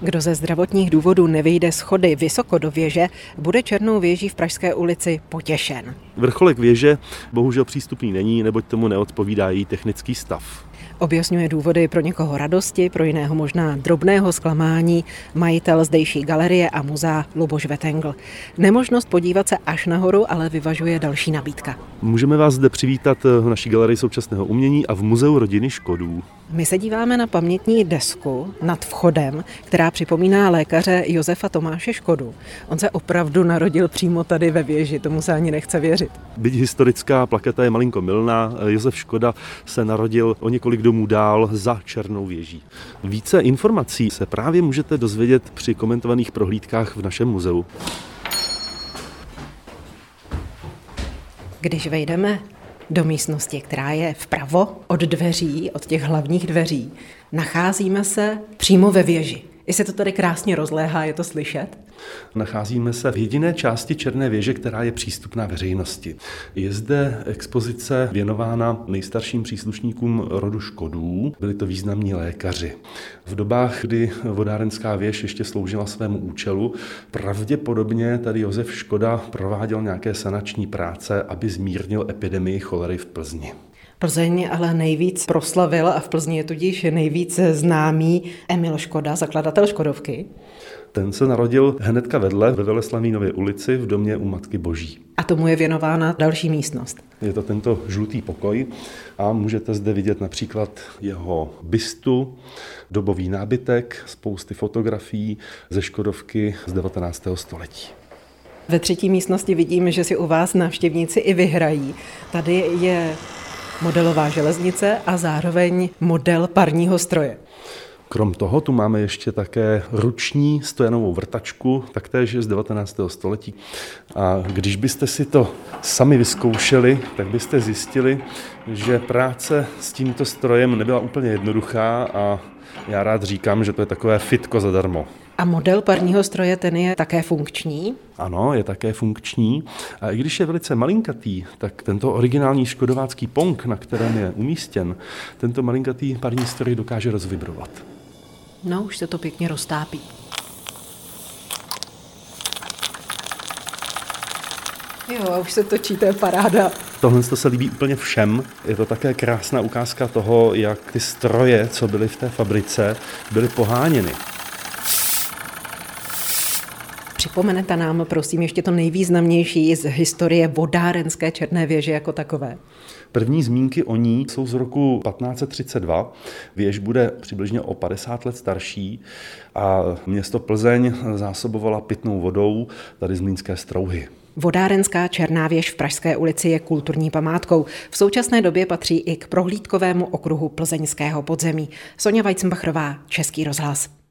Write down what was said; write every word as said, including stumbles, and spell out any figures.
Kdo ze zdravotních důvodů nevyjde schody vysoko do věže, bude Černou věží v Pražské ulici potěšen. Vrcholek věže bohužel přístupný není, neboť tomu neodpovídá její technický stav. Objasňuje důvody pro někoho radosti, pro jiného možná drobného zklamání majitel zdejší galerie a muzea Luboš Vetengl. Nemožnost podívat se až nahoru, ale vyvažuje další nabídka. Můžeme vás zde přivítat v naší galerii současného umění a v muzeu rodiny Škodů. My se díváme na pamětní desku nad vchodem, která připomíná lékaře Josefa Tomáše Škodu. On se opravdu narodil přímo tady ve věži, tomu se ani nechce věřit. Byť historická plaketa je malinko mylná, Josef Škoda se narodil o několik domů dál za Černou věží. Více informací se právě můžete dozvědět při komentovaných prohlídkách v našem muzeu. Když vejdeme do místnosti, která je vpravo od dveří, od těch hlavních dveří, nacházíme se přímo ve věži. I se to tady krásně rozléhá, je to slyšet? Nacházíme se v jediné části Černé věže, která je přístupná veřejnosti. Je zde expozice věnována nejstarším příslušníkům rodu Škodů. Byli to významní lékaři. V dobách, kdy vodárenská věž ještě sloužila svému účelu, pravděpodobně tady Josef Škoda prováděl nějaké sanační práce, aby zmírnil epidemii cholery v Plzni. Plzeň ale nejvíc proslavil a v Plzni je tudíž nejvíc známý Emil Škoda, zakladatel Škodovky. Ten se narodil hnedka vedle ve Veleslavínově ulici v domě u Matky Boží. A tomu je věnována další místnost. Je to tento žlutý pokoj a můžete zde vidět například jeho bystu, dobový nábytek, spousty fotografií ze Škodovky z devatenáctého století. Ve třetí místnosti vidíme, že si u vás návštěvníci i vyhrají. Tady je modelová železnice a zároveň model parního stroje. Krom toho tu máme ještě také ruční stojanovou vrtačku, taktéž z devatenáctého století. A když byste si to sami vyzkoušeli, tak byste zjistili, že práce s tímto strojem nebyla úplně jednoduchá a já rád říkám, že to je takové fitko zadarmo. A model parního stroje, ten je také funkční? Ano, je také funkční. A i když je velice malinkatý, tak tento originální škodovácký pong, na kterém je umístěn, tento malinkatý parní stroj dokáže rozvibrovat. No, už se to pěkně roztápí. Jo, a už se točí, to je paráda. Tohle se líbí úplně všem. Je to také krásná ukázka toho, jak ty stroje, co byly v té fabrice, byly poháněny. Připomenete nám, prosím, ještě to nejvýznamnější z historie vodárenské Černé věže jako takové. První zmínky o ní jsou z roku patnáct set třicet dva. Věž bude přibližně o padesát let starší a město Plzeň zásobovala pitnou vodou tady z Mlýnské Strouhy. Vodárenská Černá věž v Pražské ulici je kulturní památkou. V současné době patří i k prohlídkovému okruhu plzeňského podzemí. Sonja Weizenbachrová, Český rozhlas.